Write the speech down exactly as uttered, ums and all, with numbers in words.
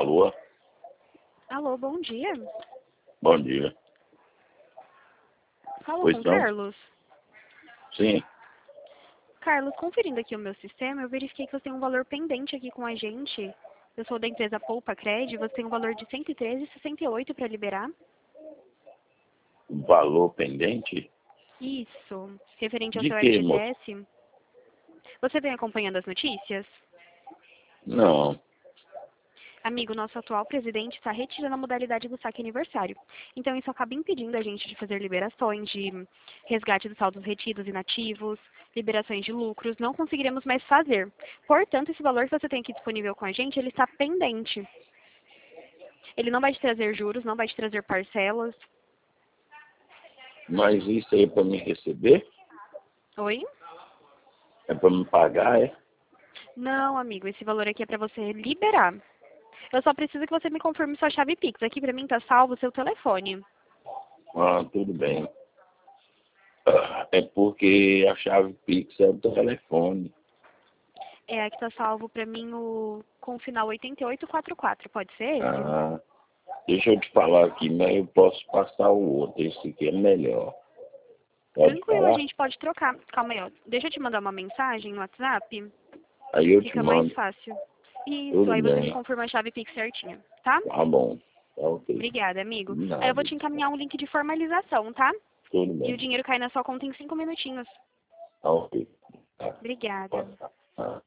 Alô? Alô, bom dia. Bom dia. Fala Pois com o não? Carlos. Sim. Carlos, conferindo aqui o meu sistema, eu verifiquei que você tem um valor pendente aqui com a gente. Eu sou da empresa Poupa Cred, você tem um valor de cento e treze reais e sessenta e oito centavos para liberar. Valor pendente? Isso, referente ao De seu que, moço? F G T S. Você vem acompanhando as notícias? Não. Amigo, nosso atual presidente está retirando a modalidade do saque aniversário. Então, isso acaba impedindo a gente de fazer liberações de resgate dos saldos retidos inativos, liberações de lucros. Não conseguiremos mais fazer. Portanto, esse valor que você tem aqui disponível com a gente, ele está pendente. Ele não vai te trazer juros, não vai te trazer parcelas. Mas isso aí é para me receber? Oi? É para me pagar, é? Não, amigo, esse valor aqui é para você liberar. Eu só preciso que você me confirme sua chave Pix. Aqui para mim tá salvo o seu telefone. Ah, tudo bem. Ah, É porque a chave Pix é o telefone. É, aqui tá salvo para mim o com o final oitenta e oito quarenta e quatro. Pode ser esse? Ah, deixa eu te falar aqui, mas eu posso passar o outro. Esse aqui é melhor. Pode Tranquilo, a falar? gente pode trocar. Calma aí, ó. Deixa eu te mandar uma mensagem no WhatsApp. Aí eu te Fica mais mando. fácil. Isso, Tudo aí você me bem. confirma a chave Pix certinha, tá? Tá bom. Tá ok. Obrigada, amigo. De Aí eu vou nada. te encaminhar um link de formalização, tá? Tudo E o bem. dinheiro cai na sua conta em cinco minutinhos. Tá ok. Tá. Obrigada. Pode. Ah.